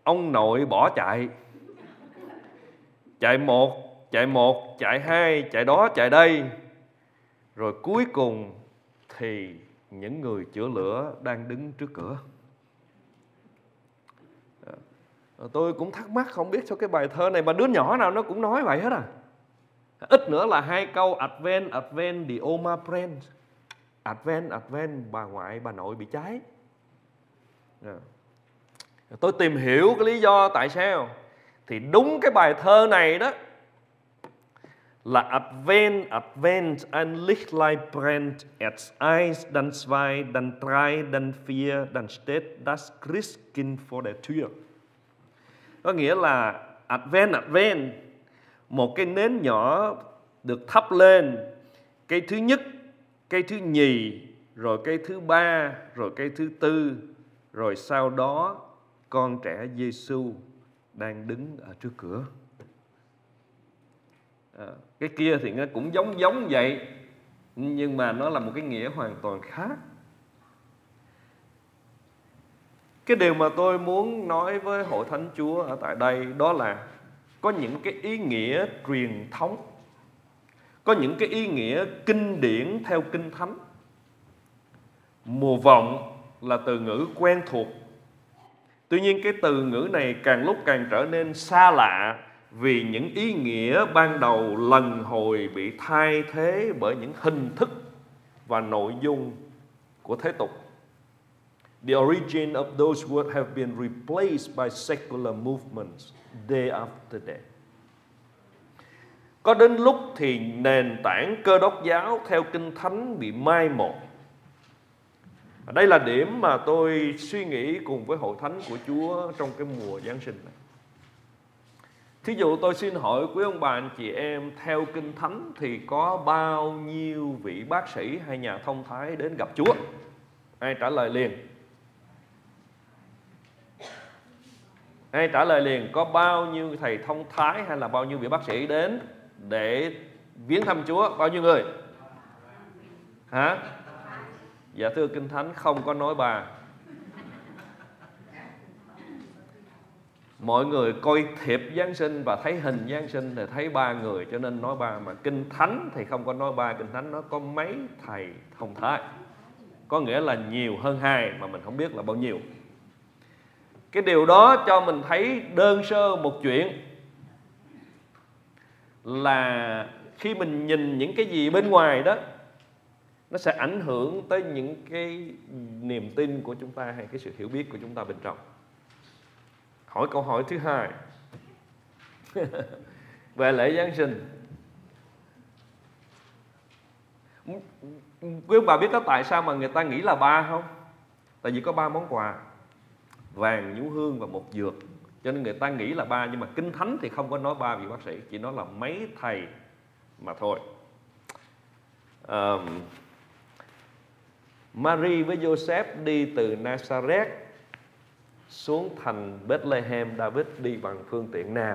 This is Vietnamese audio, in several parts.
ông nội bỏ chạy. Chạy một, chạy hai, chạy đó, chạy đây. Rồi cuối cùng thì những người chữa lửa đang đứng trước cửa. Tôi cũng thắc mắc không biết sao cái bài thơ này mà đứa nhỏ nào nó cũng nói vậy hết à. Ít nữa là 2 câu Advent, Advent, the Oma brennt. Advent, Advent, bà ngoại, bà nội bị cháy. Tôi tìm hiểu cái lý do tại sao. Thì đúng cái bài thơ này đó là Advent, Advent, ein Lichtlein brennt, als eins, dann zwei, dann drei, dann vier, dann steht das Christkind vor der Tür. Có nghĩa là Advent, Advent, một cái nến nhỏ được thắp lên, cây thứ nhất, cây thứ nhì, rồi cây thứ ba, rồi cây thứ tư, rồi sau đó con trẻ Giêsu đang đứng ở trước cửa. Cái kia thì nó cũng giống vậy, nhưng mà nó là một cái nghĩa hoàn toàn khác. Cái điều mà tôi muốn nói với Hội Thánh Chúa ở tại đây đó là có những cái ý nghĩa truyền thống, có những cái ý nghĩa kinh điển theo Kinh Thánh. Mùa vọng là từ ngữ quen thuộc. Tuy nhiên cái từ ngữ này càng lúc càng trở nên xa lạ vì những ý nghĩa ban đầu lần hồi bị thay thế bởi những hình thức và nội dung của thế tục. The origin of those words have been replaced by secular movements day after day. Có đến lúc thì nền tảng Cơ Đốc giáo theo Kinh Thánh bị mai một. Đây là điểm mà tôi suy nghĩ cùng với Hội Thánh của Chúa trong cái mùa Giáng sinh này. Thí dụ tôi xin hỏi quý ông bà anh chị em, theo Kinh Thánh thì có bao nhiêu vị bác sĩ hay nhà thông thái đến gặp Chúa? Ai trả lời liền? Ai trả lời liền? Có bao nhiêu thầy thông thái hay là bao nhiêu vị bác sĩ đến để viếng thăm Chúa? Bao nhiêu người? Hả? Dạ thưa Kinh Thánh không có nói ba. Mọi người coi thiệp Giáng sinh và thấy hình Giáng sinh thì thấy 3 người cho nên nói 3. Mà Kinh Thánh thì không có nói 3. Kinh Thánh nó có mấy thầy thông thái, có nghĩa là nhiều hơn 2 mà mình không biết là bao nhiêu. Cái điều đó cho mình thấy đơn sơ một chuyện là khi mình nhìn những cái gì bên ngoài đó, nó sẽ ảnh hưởng tới những cái niềm tin của chúng ta hay cái sự hiểu biết của chúng ta bên trong. Hỏi câu hỏi thứ 2 về lễ Giáng sinh. Quý ông bà biết có tại sao mà người ta nghĩ là 3 không? Tại vì có 3 món quà: vàng, nhũ hương và một dược. Cho nên người ta nghĩ là 3. Nhưng mà Kinh Thánh thì không có nói 3 vị bác sĩ, chỉ nói là mấy thầy mà thôi. Mary với Joseph đi từ Nazareth xuống thành Bethlehem David đi bằng phương tiện nào?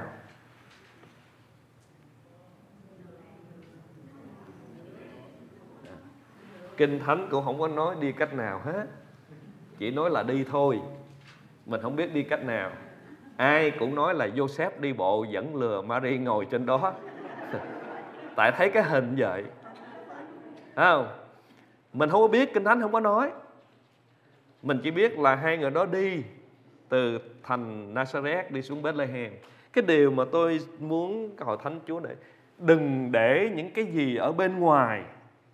Kinh Thánh cũng không có nói đi cách nào hết, chỉ nói là đi thôi. Mình không biết đi cách nào. Ai cũng nói là Joseph đi bộ dẫn lừa Mary ngồi trên đó. Tại thấy cái hình vậy. Không? Mình không có biết, Kinh Thánh không có nói. Mình chỉ biết là 2 người đó đi từ thành Nazareth đi xuống Bethlehem. Cái điều mà tôi muốn cái Hội Thánh Chúa này, đừng để những cái gì ở bên ngoài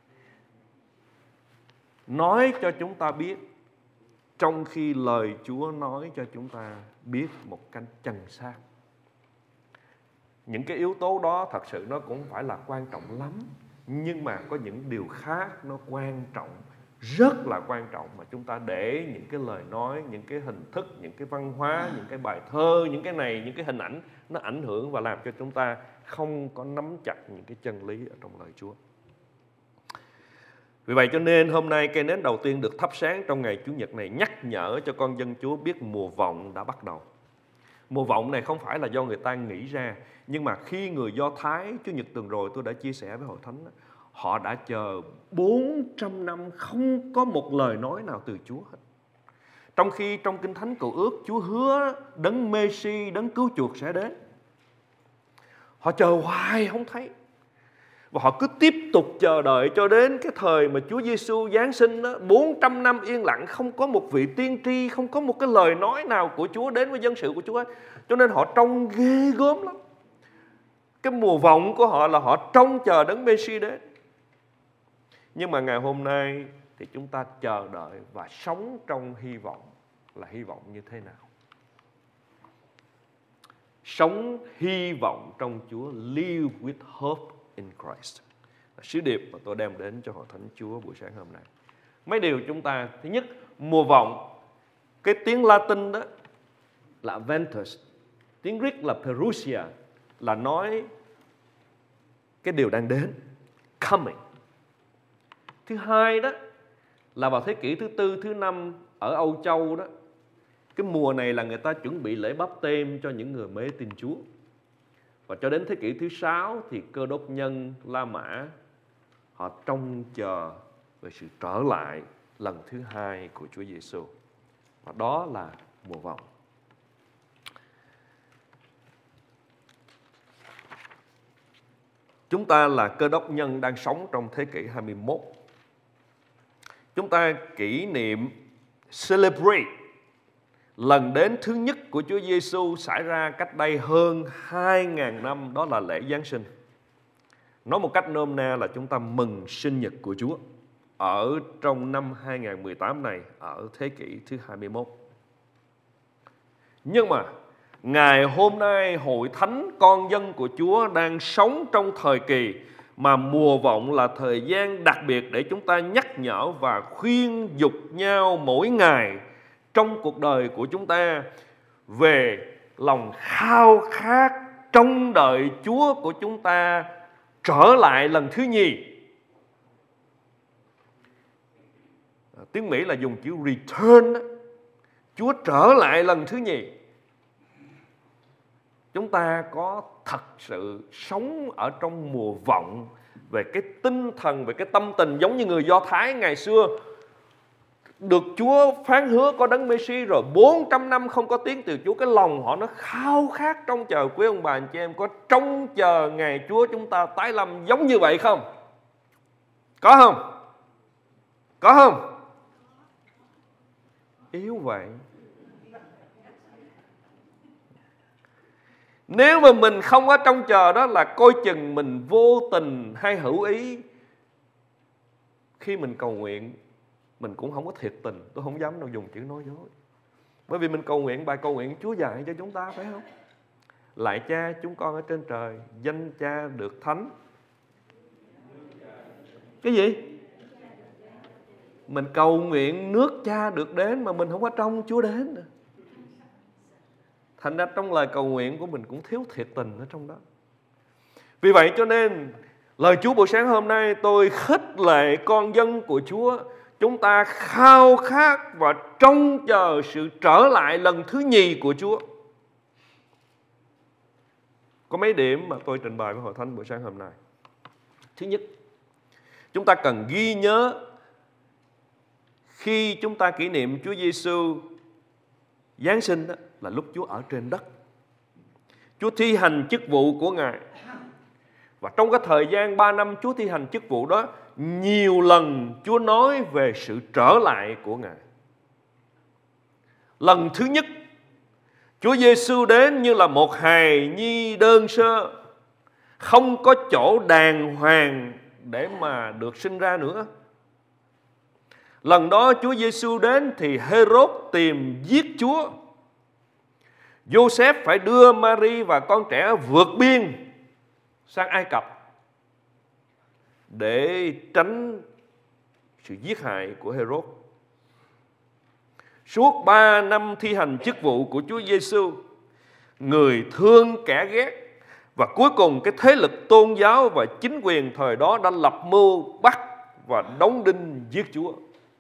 nói cho chúng ta biết, trong khi lời Chúa nói cho chúng ta biết một cách chân xác. Những cái yếu tố đó thật sự nó cũng phải là quan trọng lắm, nhưng mà có những điều khác nó quan trọng, rất là quan trọng, mà chúng ta để những cái lời nói, những cái hình thức, những cái văn hóa, những cái bài thơ, những cái này, những cái hình ảnh nó ảnh hưởng và làm cho chúng ta không có nắm chặt những cái chân lý ở trong lời Chúa. Vì vậy cho nên hôm nay cây nến đầu tiên được thắp sáng trong ngày Chủ nhật này nhắc nhở cho con dân Chúa biết mùa vọng đã bắt đầu. Mùa vọng này không phải là do người ta nghĩ ra, nhưng mà khi người Do Thái, Chủ nhật tuần rồi tôi đã chia sẻ với Hội Thánh, họ đã chờ 400 năm không có một lời nói nào từ Chúa hết. Trong khi trong Kinh Thánh Cựu Ước, Chúa hứa đấng Mê-si, đấng cứu chuộc sẽ đến. Họ chờ hoài không thấy. Và họ cứ tiếp tục chờ đợi cho đến cái thời mà Chúa Giêsu giáng sinh đó, 400 năm yên lặng, không có một vị tiên tri, không có một cái lời nói nào của Chúa đến với dân sự của Chúa ấy. Cho nên họ trông ghê gớm lắm. Cái mùa vọng của họ là họ trông chờ đấng Mê-si đến. Nhưng mà ngày hôm nay thì chúng ta chờ đợi và sống trong hy vọng. Là hy vọng như thế nào? Sống hy vọng trong Chúa, live with hope in Christ, là sứ điệp mà tôi đem đến cho hội thánh Chúa buổi sáng hôm nay. Mấy điều chúng ta, thứ nhất, mùa vọng. Cái tiếng Latin đó là Ventus, tiếng Greek là Perusia, là nói cái điều đang đến, coming. Thứ hai đó là vào thế kỷ thứ tư, thứ năm ở Âu Châu đó, cái mùa này là người ta chuẩn bị lễ báp têm cho những người mới tin Chúa. Và cho đến thế kỷ thứ 6 thì Cơ Đốc nhân La Mã họ trông chờ về sự trở lại lần thứ hai của Chúa Giêsu. Và đó là mùa vọng. Chúng ta là Cơ Đốc nhân đang sống trong thế kỷ 21. Chúng ta kỷ niệm, celebrate lần đến thứ nhất của Chúa Giêsu xảy ra cách đây hơn 2.000 năm, đó là lễ Giáng sinh. Nói một cách nôm na là chúng ta mừng sinh nhật của Chúa ở trong năm 2018 này, ở thế kỷ thứ 21. Nhưng mà ngày hôm nay hội thánh con dân của Chúa đang sống trong thời kỳ mà mùa vọng là thời gian đặc biệt để chúng ta nhắc nhở và khuyên dục nhau mỗi ngày trong cuộc đời của chúng ta về lòng khao khát trông đợi Chúa của chúng ta trở lại lần thứ nhì. Tiếng Mỹ là dùng chữ return. Chúa trở lại lần thứ nhì. Chúng ta có thật sự sống ở trong mùa vọng về cái tinh thần, về cái tâm tình giống như người Do Thái ngày xưa. Được Chúa phán hứa có đấng Mê-si rồi 400 năm không có tiếng từ Chúa. Cái lòng họ nó khao khát trông chờ. Quý ông bà anh chị em có trông chờ ngày Chúa chúng ta tái lâm giống như vậy không? Có không? Có không? Yếu vậy. Nếu mà mình không có trông chờ đó là coi chừng mình vô tình hay hữu ý. Khi mình cầu nguyện, mình cũng không có thiệt tình. Tôi không dám đâu dùng chữ nói dối. Bởi vì mình cầu nguyện bài cầu nguyện Chúa dạy cho chúng ta, phải không? Lạy Cha chúng con ở trên trời, danh Cha được thánh. Cái gì? Mình cầu nguyện nước Cha được đến mà mình không có trông Chúa đến. Thành ra trong lời cầu nguyện của mình cũng thiếu thiệt tình ở trong đó. Vì vậy cho nên lời Chúa buổi sáng hôm nay tôi khích lệ con dân của Chúa, chúng ta khao khát và trông chờ sự trở lại lần thứ nhì của Chúa. Có mấy điểm mà tôi trình bày với hội thánh buổi sáng hôm nay. Thứ nhất, chúng ta cần ghi nhớ khi chúng ta kỷ niệm Chúa Giêsu Giáng sinh đó, là lúc Chúa ở trên đất. Chúa thi hành chức vụ của Ngài. Và trong cái thời gian 3 năm Chúa thi hành chức vụ đó, nhiều lần Chúa nói về sự trở lại của Ngài. Lần thứ nhất, Chúa Giêsu đến như là một hài nhi đơn sơ, không có chỗ đàng hoàng để mà được sinh ra nữa. Lần đó Chúa Giêsu đến thì Hê-rốt tìm giết Chúa. Giô-xép phải đưa Ma-ri và con trẻ vượt biên sang Ai Cập để tránh sự giết hại của Hê-rốt. Suốt 3 năm thi hành chức vụ của Chúa Giêsu, người thương kẻ ghét, và cuối cùng cái thế lực tôn giáo và chính quyền thời đó đã lập mưu bắt và đóng đinh giết Chúa.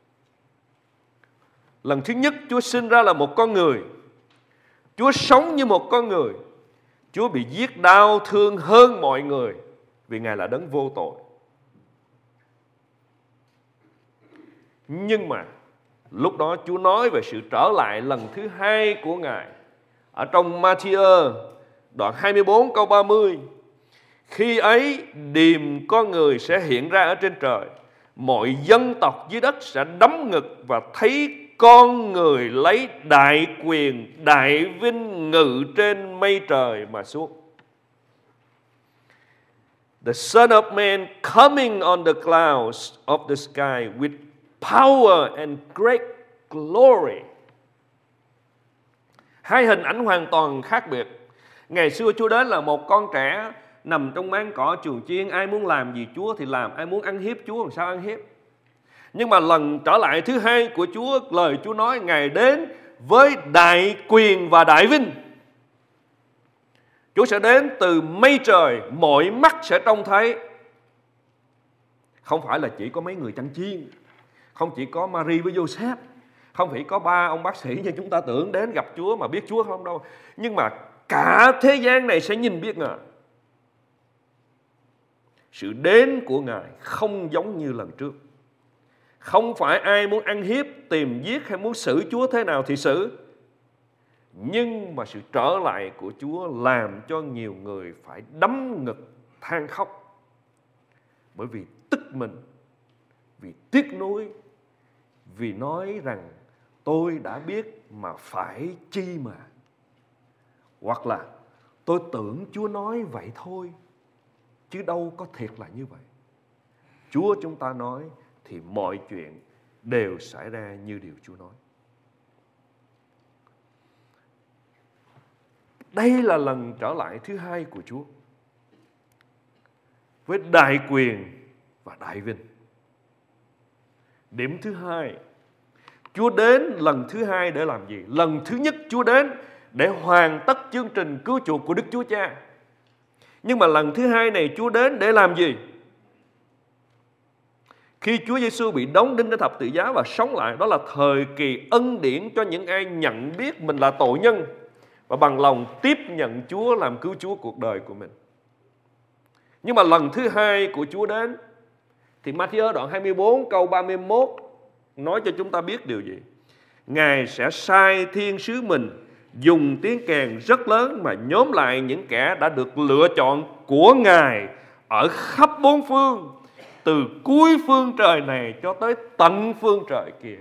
Lần thứ nhất Chúa sinh ra là một con người. Chúa sống như một con người. Chúa bị giết đau thương hơn mọi người vì Ngài là đấng vô tội. Nhưng mà Lúc đó Chúa nói về sự trở lại lần thứ hai của Ngài. Ở trong Ma-thi-ơ đoạn 24 câu 30: khi ấy điềm con người sẽ hiện ra ở trên trời, mọi dân tộc dưới đất sẽ đấm ngực và thấy con người lấy đại quyền, đại vinh ngự trên mây trời mà xuống. The Son of Man coming on the clouds of the sky with power and great glory. Hai hình ảnh hoàn toàn khác biệt. Ngày xưa Chúa đến là một con trẻ nằm trong máng cỏ chuồng chiên, ai muốn làm gì Chúa thì làm, ai muốn ăn hiếp Chúa làm sao ăn hiếp. Nhưng mà lần trở lại thứ hai của Chúa, lời Chúa nói Ngài đến với đại quyền và đại vinh. Chúa sẽ đến từ mây trời, mọi mắt sẽ trông thấy. Không phải là chỉ có mấy người chăn chiên, không chỉ có Mary với Joseph, không phải có ba ông bác sĩ như chúng ta tưởng đến gặp Chúa mà biết Chúa không đâu. Nhưng mà cả thế gian này sẽ nhìn biết Ngài. Sự đến của Ngài không giống như lần trước. Không phải ai muốn ăn hiếp, tìm giết hay muốn xử Chúa thế nào thì xử. Nhưng mà sự trở lại của Chúa làm cho nhiều người phải đấm ngực than khóc. Bởi vì tức mình, vì tiếc nuối, vì nói rằng tôi đã biết mà phải chi mà. Hoặc là tôi tưởng Chúa nói vậy thôi, chứ đâu có thiệt là như vậy. Chúa chúng ta nói thì mọi chuyện đều xảy ra như điều Chúa nói. Đây là lần trở lại thứ hai của Chúa, với đại quyền và đại vinh. Điểm thứ hai, Chúa đến lần thứ hai để làm gì? Lần thứ nhất Chúa đến để hoàn tất chương trình cứu chuộc của Đức Chúa Cha. Nhưng mà lần thứ hai này Chúa đến để làm gì? Khi Chúa Giêsu bị đóng đinh trên thập tự giá và sống lại, đó là thời kỳ ân điển cho những ai nhận biết mình là tội nhân và bằng lòng tiếp nhận Chúa làm cứu Chúa cuộc đời của mình. Nhưng mà lần thứ hai của Chúa đến thì Ma-thi-ơ đoạn 24 câu 31 nói cho chúng ta biết điều gì? Ngài sẽ sai thiên sứ mình dùng tiếng kèn rất lớn mà nhóm lại những kẻ đã được lựa chọn của Ngài ở khắp bốn phương, từ cuối phương trời này cho tới tận phương trời kia.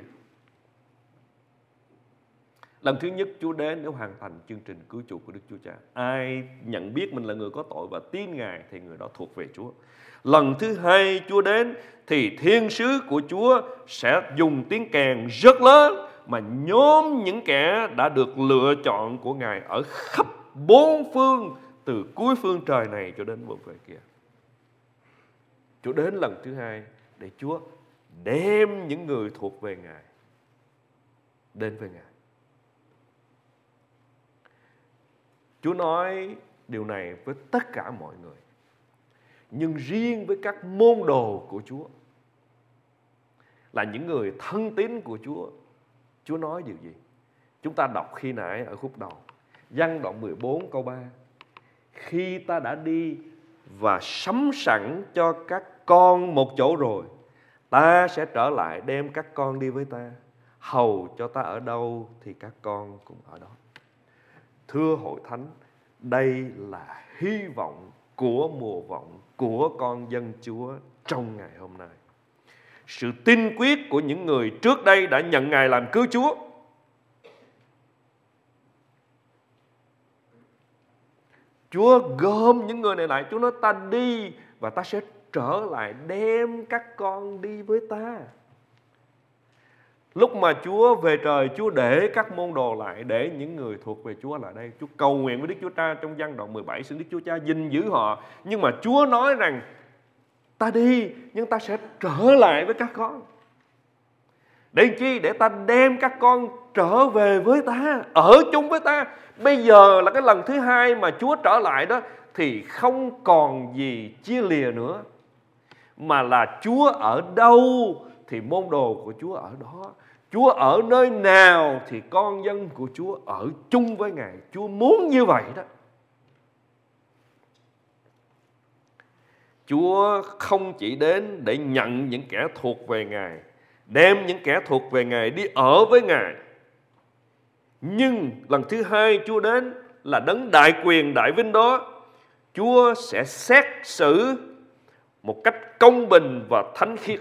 Lần thứ nhất Chúa đến để hoàn thành chương trình cứu chuộc của Đức Chúa Cha. Ai nhận biết mình là người có tội và tin Ngài thì người đó thuộc về Chúa. Lần thứ hai Chúa đến thì thiên sứ của Chúa sẽ dùng tiếng kèn rất lớn mà nhóm những kẻ đã được lựa chọn của Ngài ở khắp bốn phương, từ cuối phương trời này cho đến phương trời kia. Chúa đến lần thứ hai để Chúa đem những người thuộc về Ngài đến với Ngài. Chúa nói điều này với tất cả mọi người. Nhưng riêng với các môn đồ của Chúa, là những người thân tín của Chúa, Chúa nói điều gì? Chúng ta đọc khi nãy ở khúc đầu, Giăng đoạn 14 câu 3. Khi ta đã đi và sắm sẵn cho các con một chỗ rồi, ta sẽ trở lại đem các con đi với ta, hầu cho ta ở đâu thì các con cũng ở đó. Thưa hội thánh, đây là hy vọng của mùa vọng của con dân Chúa trong ngày hôm nay. Sự tin quyết của những người trước đây đã nhận Ngài làm cứu Chúa. Chúa gom những người này lại, Chúa nói ta đi và ta sẽ trở lại đem các con đi với ta. Lúc mà Chúa về trời, Chúa để các môn đồ lại, để những người thuộc về Chúa lại đây. Chúa cầu nguyện với Đức Chúa Cha trong Giăng đoạn 17, xin Đức Chúa Cha gìn giữ họ. Nhưng mà Chúa nói rằng ta đi nhưng ta sẽ trở lại với các con. Để chi? Để ta đem các con trở về với ta, ở chung với ta. Bây giờ là cái lần thứ hai mà Chúa trở lại đó, thì không còn gì chia lìa nữa, mà là Chúa ở đâu thì môn đồ của Chúa ở đó. Chúa ở nơi nào thì con dân của Chúa ở chung với Ngài. Chúa muốn như vậy đó. Chúa không chỉ đến để nhận những kẻ thuộc về Ngài, đem những kẻ thuộc về Ngài đi ở với Ngài. Nhưng lần thứ hai Chúa đến là đấng đại quyền đại vinh đó, Chúa sẽ xét xử một cách công bình và thánh khiết.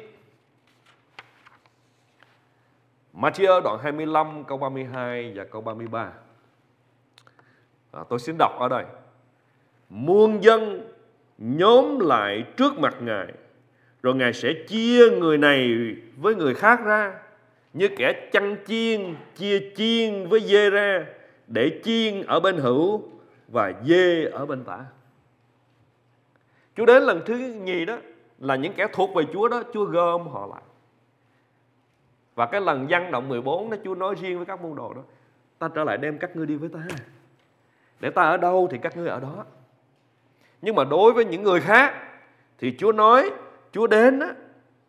Matthew đoạn 25 câu 32 và câu 33. Tôi xin đọc ở đây. Muôn dân nhóm lại trước mặt Ngài, rồi Ngài sẽ chia người này với người khác ra, như kẻ chăn chiên chia chiên với dê ra, để chiên ở bên hữu và dê ở bên tả. Chúa đến lần thứ nhì đó là những kẻ thuộc về Chúa đó, Chúa gom họ lại. Và cái lần Giăng đoạn 14 đó, Chúa nói riêng với các môn đồ đó: ta trở lại đem các ngươi đi với ta, để ta ở đâu thì các ngươi ở đó. Nhưng mà đối với những người khác thì Chúa nói, Chúa đến đó,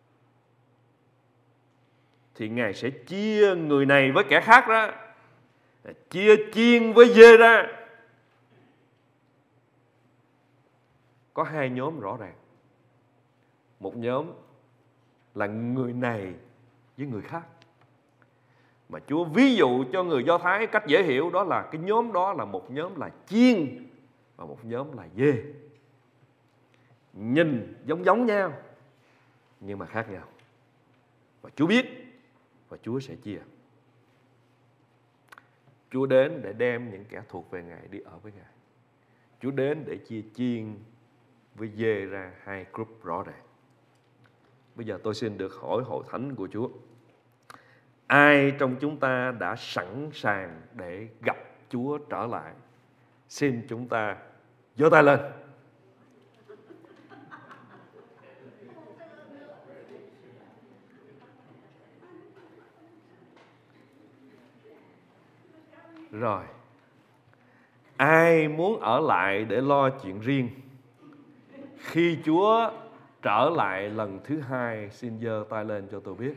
thì Ngài sẽ chia người này với kẻ khác ra, chia chiên với dê ra. Có hai nhóm rõ ràng. Một nhóm là người này với người khác, mà Chúa ví dụ cho người Do Thái cách dễ hiểu, đó là cái nhóm đó là một nhóm là chiên và một nhóm là dê. Nhìn giống nhau nhưng mà khác nhau. Và Chúa biết và Chúa sẽ chia. Chúa đến để đem những kẻ thuộc về Ngài đi ở với Ngài. Chúa đến để chia chiên với dê ra hai group rõ ràng. Bây giờ tôi xin được hỏi hội thánh của Chúa: ai trong chúng ta đã sẵn sàng để gặp Chúa trở lại? Xin chúng ta giơ tay lên. Rồi, ai muốn ở lại để lo chuyện riêng khi Chúa trở lại lần thứ hai? Xin giơ tay lên cho tôi biết.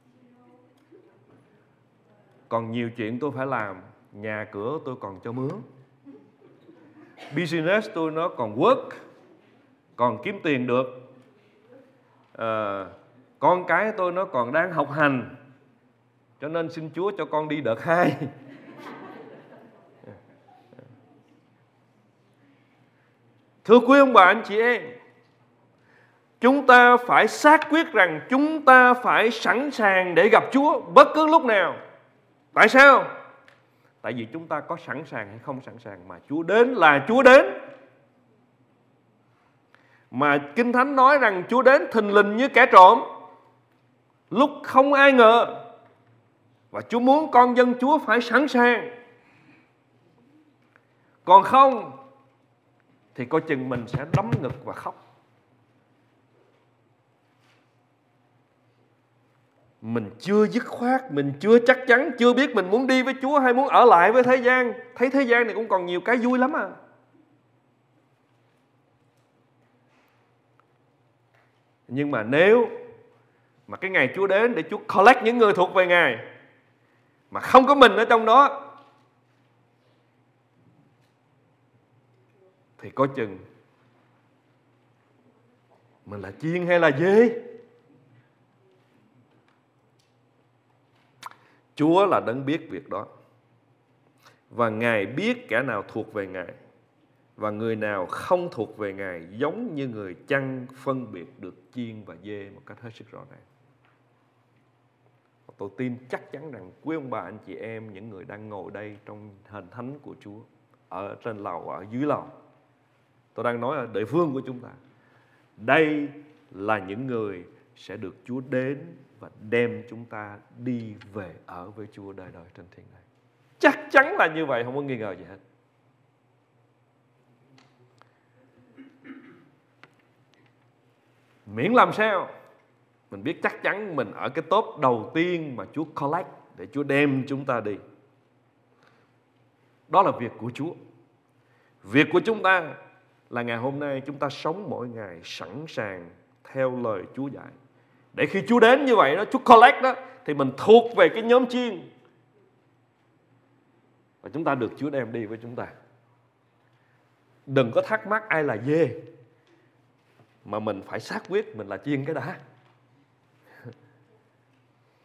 Còn nhiều chuyện tôi phải làm. Nhà cửa tôi còn cho mướn, business tôi nó còn work, còn kiếm tiền được. Con cái tôi nó còn đang học hành, cho nên xin Chúa cho con đi đợt 2. Thưa quý ông bà anh chị em, chúng ta phải xác quyết rằng chúng ta phải sẵn sàng để gặp Chúa bất cứ lúc nào. Tại sao? Tại vì chúng ta có sẵn sàng hay không sẵn sàng mà Chúa đến là Chúa đến. Mà Kinh Thánh nói rằng Chúa đến thình lình như kẻ trộm, lúc không ai ngờ. Và Chúa muốn con dân Chúa phải sẵn sàng. Còn không thì coi chừng mình sẽ đấm ngực và khóc. Mình chưa dứt khoát, mình chưa chắc chắn, chưa biết mình muốn đi với Chúa hay muốn ở lại với thế gian. Thấy thế gian này cũng còn nhiều cái vui lắm à. Nhưng mà nếu mà cái ngày Chúa đến để Chúa collect những người thuộc về Ngài mà không có mình ở trong đó, thì coi chừng mình là chiên hay là dê. Chúa là đấng biết việc đó. Và Ngài biết kẻ nào thuộc về Ngài và người nào không thuộc về Ngài, giống như người chăn phân biệt được chiên và dê một cách hết sức rõ ràng. Tôi tin chắc chắn rằng quý ông bà anh chị em, những người đang ngồi đây trong hình thánh của Chúa, ở trên lầu, ở dưới lầu, tôi đang nói ở địa phương của chúng ta, đây là những người sẽ được Chúa đến và đem chúng ta đi về ở với Chúa đời đời trên thiên đàng. Chắc chắn là như vậy, không có nghi ngờ gì hết. Miễn làm sao mình biết chắc chắn mình ở cái top đầu tiên mà Chúa collect để Chúa đem chúng ta đi. Đó là việc của Chúa. Việc của chúng ta là ngày hôm nay chúng ta sống mỗi ngày sẵn sàng theo lời Chúa dạy. Để khi Chúa đến như vậy đó, Chúa collect đó, thì mình thuộc về cái nhóm chiên. Và chúng ta được Chúa đem đi với chúng ta. Đừng có thắc mắc ai là dê, mà mình phải xác quyết mình là chiên cái đã.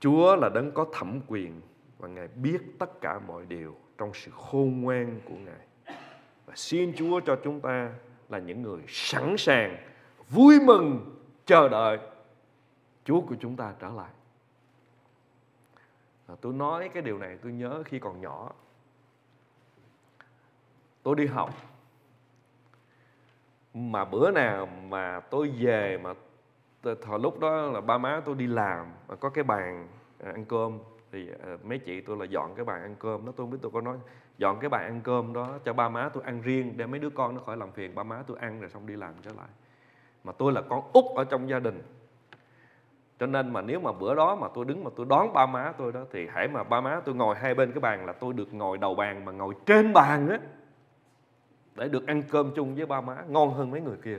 Chúa là đấng có thẩm quyền và Ngài biết tất cả mọi điều trong sự khôn ngoan của Ngài. Và xin Chúa cho chúng ta là những người sẵn sàng, vui mừng, chờ đợi Chúa của chúng ta trở lại. Tôi nói cái điều này tôi nhớ khi còn nhỏ. Tôi đi học, mà bữa nào mà tôi về mà thời lúc đó là ba má tôi đi làm, có cái bàn ăn cơm, thì mấy chị tôi là dọn cái bàn ăn cơm đó. Tôi không biết tôi có nói dọn cái bàn ăn cơm đó cho ba má tôi ăn riêng, để mấy đứa con nó khỏi làm phiền ba má tôi ăn rồi xong đi làm trở lại. Mà tôi là con út ở trong gia đình, cho nên mà nếu mà bữa đó mà tôi đứng mà tôi đón ba má tôi đó, thì hễ mà ba má tôi ngồi hai bên cái bàn là tôi được ngồi đầu bàn, mà ngồi trên bàn á, để được ăn cơm chung với ba má, ngon hơn mấy người kia.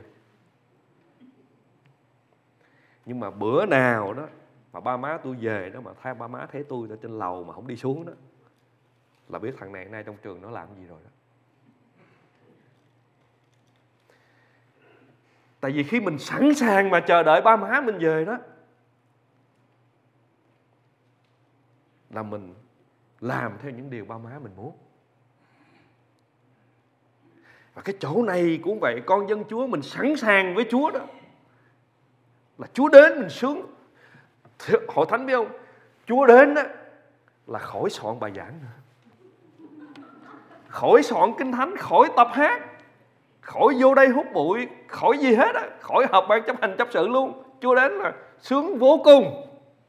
Nhưng mà bữa nào đó mà ba má tôi về đó, mà thay ba má thấy tôi ở trên lầu mà không đi xuống đó, là biết thằng này nay trong trường nó làm gì rồi đó. Tại vì khi mình sẵn sàng mà chờ đợi ba má mình về đó, là mình làm theo những điều ba má mình muốn. Và cái chỗ này cũng vậy, con dân Chúa mình sẵn sàng với Chúa đó, là Chúa đến mình sướng. Hội thánh biết không, Chúa đến đó là khỏi soạn bài giảng nữa, khỏi soạn kinh thánh, khỏi tập hát, khỏi vô đây hút bụi, khỏi gì hết á, khỏi họp ban chấp hành chấp sự luôn. Chúa đến là sướng vô cùng.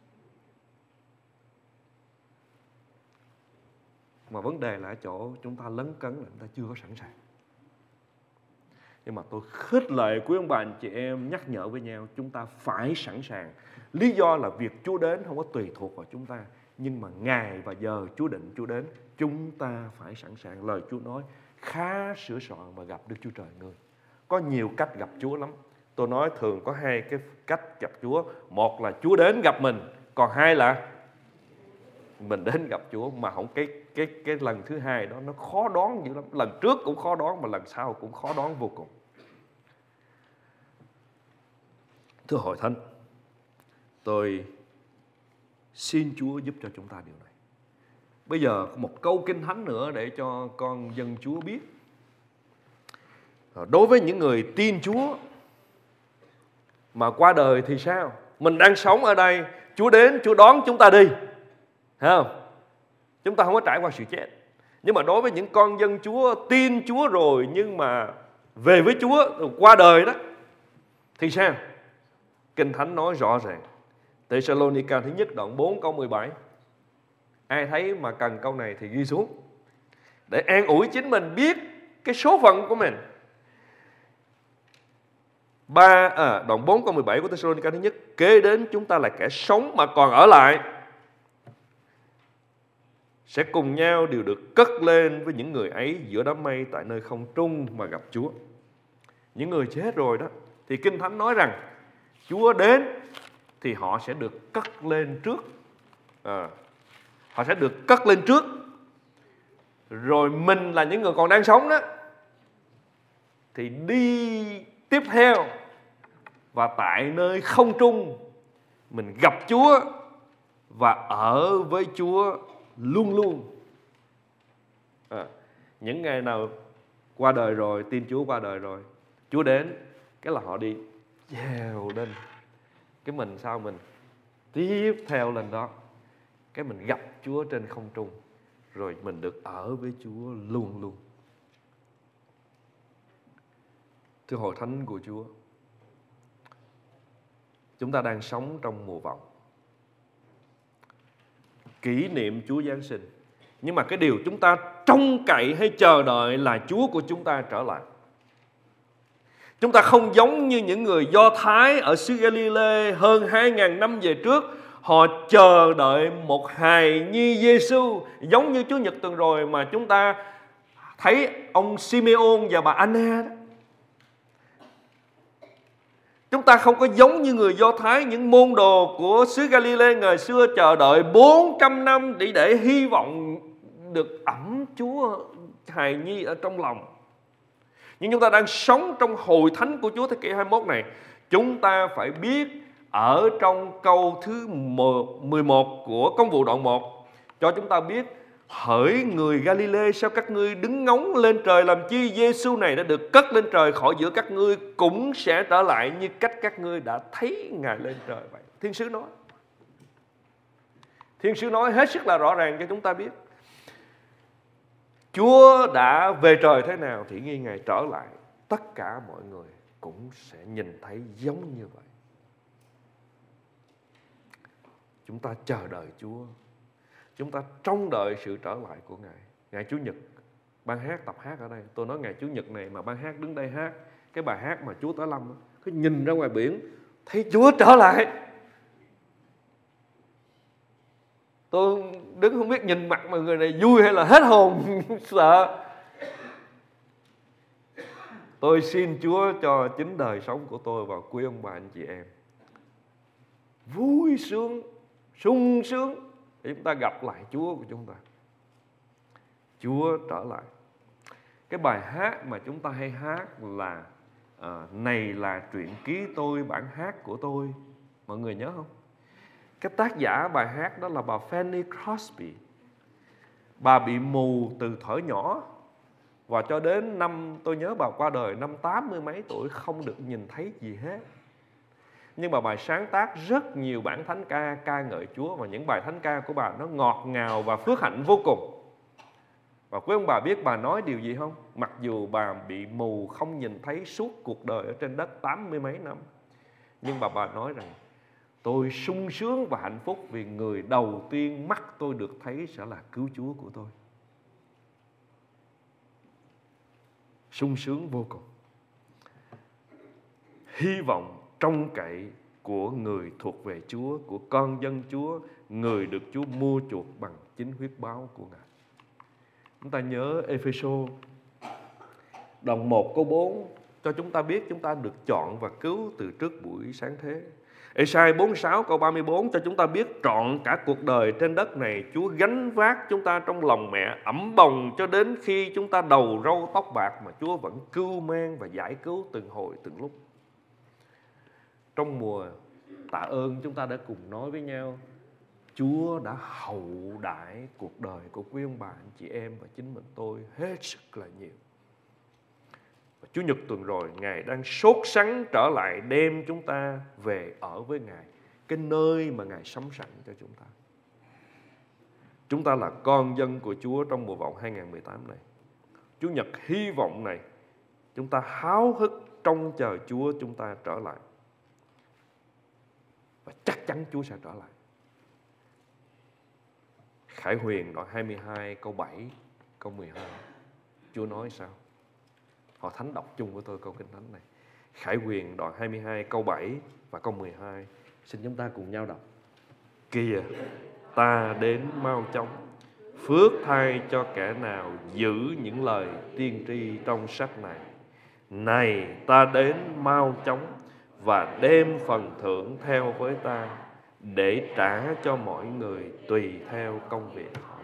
Mà vấn đề là ở chỗ chúng ta lấn cấn, là chúng ta chưa có sẵn sàng. Nhưng mà tôi khích lệ quý ông bà anh chị em, nhắc nhở với nhau, chúng ta phải sẵn sàng. Lý do là việc Chúa đến không có tùy thuộc vào chúng ta, nhưng mà ngày và giờ Chúa định Chúa đến, chúng ta phải sẵn sàng. Lời Chúa nói khá sửa soạn và gặp Đức Chúa Trời ngươi. Có nhiều cách gặp Chúa lắm. Tôi nói thường có hai cái cách gặp Chúa. Một là Chúa đến gặp mình, còn hai là mình đến gặp Chúa. Mà không cái lần thứ hai đó nó khó đoán dữ lắm. Lần trước cũng khó đoán, mà lần sau cũng khó đoán vô cùng. Thưa hội thánh, tôi xin Chúa giúp cho chúng ta điều này. Bây giờ có một câu kinh thánh nữa để cho con dân Chúa biết. Đối với những người tin Chúa mà qua đời thì sao? Mình đang sống ở đây, Chúa đến, Chúa đón chúng ta đi, thấy không? Chúng ta không có trải qua sự chết. Nhưng mà đối với những con dân Chúa, tin Chúa rồi nhưng mà về với Chúa, qua đời đó, thì sao? Kinh Thánh nói rõ ràng. Thessalonica thứ nhất đoạn 4 câu 17. Ai thấy mà cần câu này thì ghi xuống, để an ủi chính mình biết cái số phận của mình. Đoạn 4 câu 17 của Thessalonica thứ nhất. Kế đến chúng ta là kẻ sống mà còn ở lại, sẽ cùng nhau đều được cất lên với những người ấy giữa đám mây tại nơi không trung mà gặp Chúa. Những người chết rồi đó, thì Kinh Thánh nói rằng Chúa đến thì họ sẽ được cất lên trước. Họ sẽ được cất lên trước. Rồi mình là những người còn đang sống đó, thì đi tiếp theo, và tại nơi không trung mình gặp Chúa và ở với Chúa luôn luôn. Những ngày nào qua đời rồi, tin Chúa qua đời rồi, Chúa đến, cái là họ đi dèo lên, cái mình sao mình tiếp theo lên đó, cái mình gặp Chúa trên không trung, rồi mình được ở với Chúa luôn luôn. Thưa hội thánh của Chúa, chúng ta đang sống trong mùa vọng, kỷ niệm Chúa Giáng sinh. Nhưng mà cái điều chúng ta trông cậy hay chờ đợi là Chúa của chúng ta trở lại. Chúng ta không giống như những người Do Thái ở xứ Galilee hơn 2.000 năm về trước. Họ chờ đợi một hài nhi Giêsu, giống như Chúa Nhật tuần rồi mà chúng ta thấy ông Simeon và bà Anna đó. Chúng ta không có giống như người Do Thái, những môn đồ của xứ Galilee ngày xưa chờ đợi 400 năm để hy vọng được ẵm Chúa hài nhi ở trong lòng. Nhưng chúng ta đang sống trong hội thánh của Chúa thế kỷ 21 này. Chúng ta phải biết ở trong câu thứ 11 của Công vụ đoạn 1 cho chúng ta biết: hỡi người Galile, sao các ngươi đứng ngóng lên trời làm chi? Giêsu này đã được cất lên trời khỏi giữa các ngươi, cũng sẽ trở lại như cách các ngươi đã thấy Ngài lên trời vậy. Thiên sứ nói. Thiên sứ nói hết sức là rõ ràng cho chúng ta biết Chúa đã về trời thế nào thì khi Ngài trở lại, tất cả mọi người cũng sẽ nhìn thấy giống như vậy. Chúng ta chờ đợi Chúa, chúng ta trông đợi sự trở lại của Ngài. Ngày Chủ nhật ban hát, tập hát ở đây. Tôi nói ngày Chủ nhật này mà ban hát đứng đây hát cái bài hát mà Chúa Tỏ Lâm, cứ nhìn ra ngoài biển thấy Chúa trở lại. Tôi đứng không biết nhìn mặt mọi người này vui hay là hết hồn sợ. Tôi xin Chúa cho chính đời sống của tôi và quý ông bà anh chị em vui sướng, sung sướng để chúng ta gặp lại Chúa của chúng ta. Chúa trở lại. Cái bài hát mà chúng ta hay hát là này là truyện ký tôi, bản hát của tôi. Mọi người nhớ không? Cái tác giả bài hát đó là bà Fanny Crosby. Bà bị mù từ thuở nhỏ, và cho đến năm, tôi nhớ bà qua đời năm 80 mấy tuổi, không được nhìn thấy gì hết. Nhưng mà bà sáng tác rất nhiều bản thánh ca ca ngợi Chúa, và những bài thánh ca của bà nó ngọt ngào và phước hạnh vô cùng. Và quý ông bà biết bà nói điều gì không? Mặc dù bà bị mù không nhìn thấy suốt cuộc đời ở trên đất 80 mấy năm, nhưng mà bà nói rằng tôi sung sướng và hạnh phúc vì người đầu tiên mắt tôi được thấy sẽ là cứu Chúa của tôi. Sung sướng vô cùng. Hy vọng trông cậy của người thuộc về Chúa, của con dân Chúa, người được Chúa mua chuộc bằng chính huyết báo của Ngài. Chúng ta nhớ Ê-phê-sô đoạn 1 câu 4 cho chúng ta biết chúng ta được chọn và cứu từ trước buổi sáng thế. Ê-sai 46 câu 34 cho chúng ta biết trọn cả cuộc đời trên đất này Chúa gánh vác chúng ta trong lòng mẹ ẵm bồng cho đến khi chúng ta đầu râu tóc bạc, mà Chúa vẫn cưu mang và giải cứu từng hồi từng lúc. Trong mùa tạ ơn chúng ta đã cùng nói với nhau Chúa đã hậu đãi cuộc đời của quý ông bà, anh chị em và chính mình tôi hết sức là nhiều. Và Chủ nhật tuần rồi Ngài đang sốt sắng trở lại đem chúng ta về ở với Ngài, cái nơi mà Ngài sắm sẵn cho chúng ta. Chúng ta là con dân của Chúa trong mùa vọng 2018 này. Chủ nhật hy vọng này, chúng ta háo hức trông chờ Chúa chúng ta trở lại. Và chắc chắn Chúa sẽ trở lại. Khải Huyền đoạn 22 câu 7 câu 12, Chúa nói sao? Họ thánh đọc chung với tôi câu kinh thánh này. Khải Huyền đoạn 22 câu 7 và câu 12. Xin chúng ta cùng nhau đọc. Kìa, ta đến mau chóng, phước thay cho kẻ nào giữ những lời tiên tri trong sách này. Này, ta đến mau chóng và đem phần thưởng theo với ta, để trả cho mọi người tùy theo công việc họ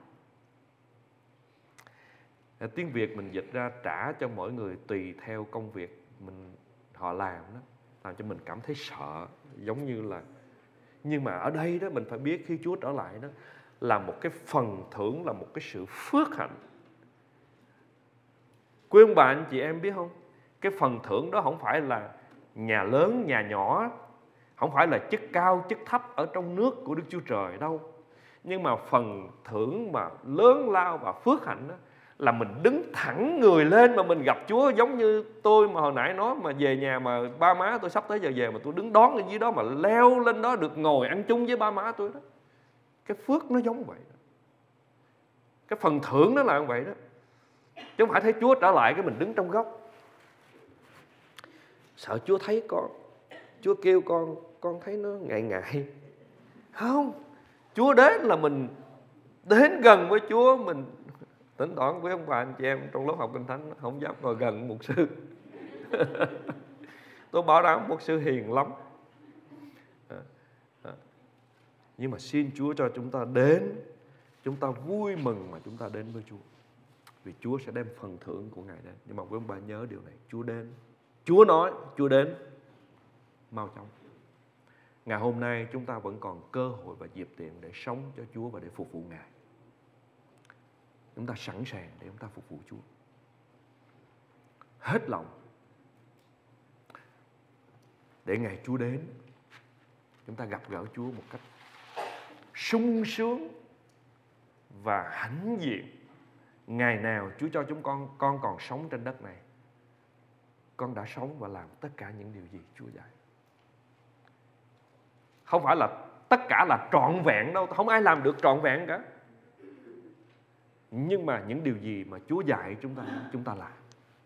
làm. Tiếng Việt mình dịch ra trả cho mọi người tùy theo công việc họ làm đó, làm cho mình cảm thấy sợ, giống như là. Nhưng mà ở đây đó mình phải biết khi Chúa trở lại đó là một cái phần thưởng, là một cái sự phước hạnh. Quý ông bà anh chị em biết không? Cái phần thưởng đó không phải là nhà lớn, nhà nhỏ, không phải là chức cao, chức thấp ở trong nước của Đức Chúa Trời đâu. Nhưng mà phần thưởng mà lớn lao và phước hạnh đó là mình đứng thẳng người lên mà mình gặp Chúa. Giống như tôi mà hồi nãy nói mà về nhà mà ba má tôi sắp tới giờ về mà tôi đứng đón ở dưới đó mà leo lên đó được ngồi ăn chung với ba má tôi đó. Cái phước nó giống vậy đó. Cái phần thưởng nó là như vậy đó. Chứ không phải thấy Chúa trở lại cái mình đứng trong góc sợ Chúa thấy con, Chúa kêu con thấy nó ngại ngại. Không, Chúa đến là mình đến gần với Chúa. Mình thỉnh thoảng với ông bà anh chị em trong lớp học kinh thánh không dám ngồi gần mục sư. Tôi bảo đảm mục sư hiền lắm. Nhưng mà xin Chúa cho chúng ta đến, chúng ta vui mừng mà chúng ta đến với Chúa, vì Chúa sẽ đem phần thưởng của Ngài đến. Nhưng mà quý ông bà nhớ điều này, Chúa đến, Chúa nói Chúa đến mau chóng. Ngày hôm nay chúng ta vẫn còn cơ hội và dịp tiện để sống cho Chúa và để phục vụ Ngài. Chúng ta sẵn sàng để chúng ta phục vụ Chúa hết lòng, để ngày Chúa đến chúng ta gặp gỡ Chúa một cách sung sướng và hãnh diện. Ngày nào Chúa cho chúng con còn sống trên đất này, con đã sống và làm tất cả những điều gì Chúa dạy. Không phải là tất cả là trọn vẹn đâu, không ai làm được trọn vẹn cả. Nhưng mà những điều gì mà Chúa dạy chúng ta làm.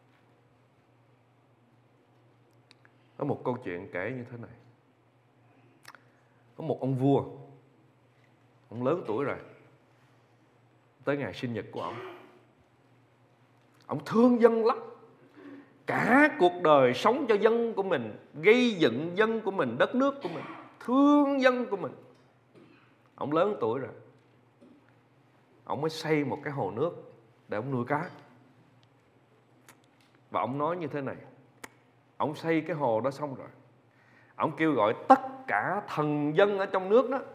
Có một câu chuyện kể như thế này. Có một ông vua, ông lớn tuổi rồi, tới ngày sinh nhật của ông thương dân lắm. Cả cuộc đời sống cho dân của mình, gây dựng dân của mình, đất nước của mình, thương dân của mình. Ông lớn tuổi rồi, ông mới xây một cái hồ nước để ông nuôi cá. Và ông nói như thế này: ông xây cái hồ đó xong rồi, ông kêu gọi tất cả thần dân ở trong nước đó,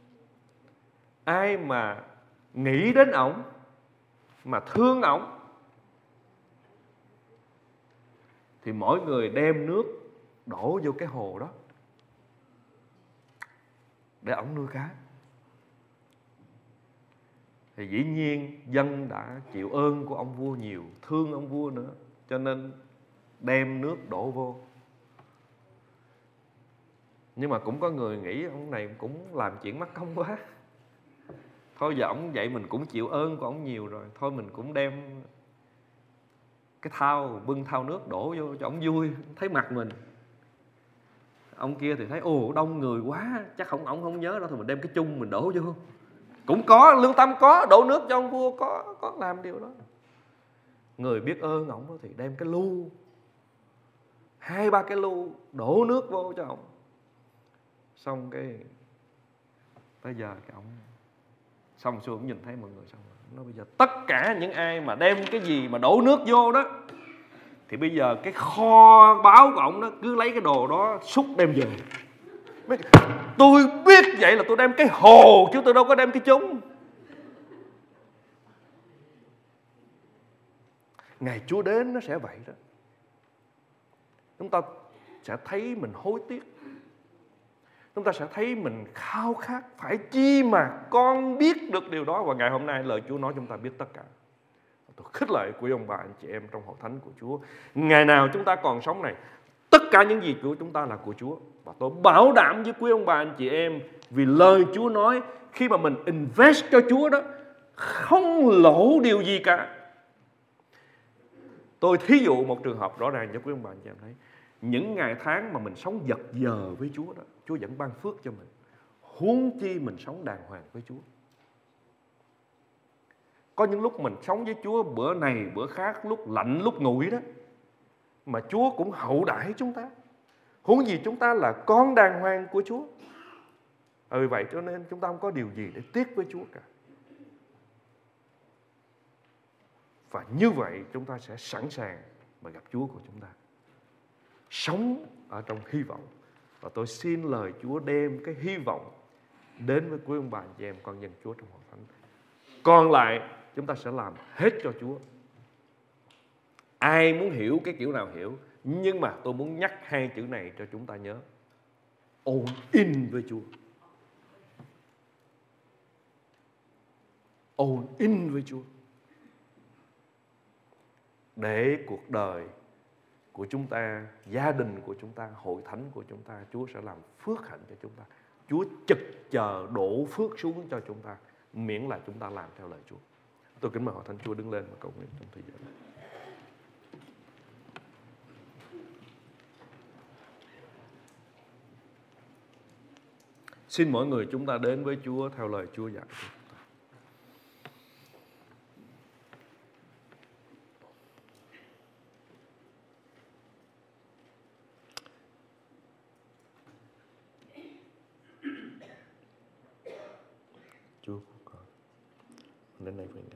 ai mà nghĩ đến ổng, mà thương ổng, thì mỗi người đem nước đổ vô cái hồ đó để ổng nuôi cá. Thì dĩ nhiên dân đã chịu ơn của ông vua nhiều, thương ông vua nữa, cho nên đem nước đổ vô. Nhưng mà cũng có người nghĩ ông này cũng làm chuyện mắc công quá, thôi giờ ổng vậy mình cũng chịu ơn của ổng nhiều rồi, thôi mình cũng đem cái thau, bưng thau nước đổ vô cho ổng vui, thấy mặt mình. Ông kia thì thấy ồ đông người quá, chắc ổng không nhớ đâu, thì mình đem cái chung mình đổ vô. Cũng có lương tâm, có đổ nước cho ông vua, có làm điều đó. Người biết ơn ổng thì đem cái lu, 2-3 cái lu đổ nước vô cho ổng. Xong cái tới giờ cái ổng xong xuôi, ổng nhìn thấy mọi người xong rồi nó bây giờ tất cả những ai mà đem cái gì mà đổ nước vô đó, thì bây giờ cái kho báu của ổng đó cứ lấy cái đồ đó xúc đem về. Tôi biết vậy là tôi đem cái hồ chứ tôi đâu có đem cái chung. Ngày Chúa đến nó sẽ vậy đó. Chúng ta sẽ thấy mình hối tiếc, chúng ta sẽ thấy mình khao khát, phải chi mà con biết được điều đó. Và ngày hôm nay lời Chúa nói chúng ta biết tất cả. Tôi khích lệ quý ông bà anh chị em trong hội thánh của Chúa, ngày nào chúng ta còn sống này, tất cả những gì của chúng ta là của Chúa. Và tôi bảo đảm với quý ông bà anh chị em, vì lời Chúa nói khi mà mình invest cho Chúa đó, không lỗ điều gì cả. Tôi thí dụ một trường hợp rõ ràng cho quý ông bà anh chị em thấy. Những ngày tháng mà mình sống giật giờ với Chúa đó, Chúa vẫn ban phước cho mình. Huống chi mình sống đàng hoàng với Chúa. Có những lúc mình sống với Chúa bữa này bữa khác, lúc lạnh lúc nguội đó, mà Chúa cũng hậu đãi chúng ta. Huống gì chúng ta là con đàng hoàng của Chúa. Vì vậy cho nên chúng ta không có điều gì để tiếc với Chúa cả. Và như vậy chúng ta sẽ sẵn sàng mà gặp Chúa của chúng ta, sống ở trong hy vọng. Và tôi xin lời Chúa đem cái hy vọng đến với quý ông bà chị em con dân Chúa trong hội thánh. Còn lại chúng ta sẽ làm hết cho Chúa. Ai muốn hiểu cái kiểu nào hiểu, nhưng mà tôi muốn nhắc 2 chữ này cho chúng ta nhớ: all in với Chúa. All in với Chúa. Để cuộc đời của chúng ta, gia đình của chúng ta, hội thánh của chúng ta, Chúa sẽ làm phước hạnh cho chúng ta. Chúa trực chờ đổ phước xuống cho chúng ta, miễn là chúng ta làm theo lời Chúa. Tôi kính mời hội thánh Chúa đứng lên và cầu nguyện trong thời gian này. Xin mỗi người chúng ta đến với Chúa theo lời Chúa dạy. Chúa của con đến đây với Ngài.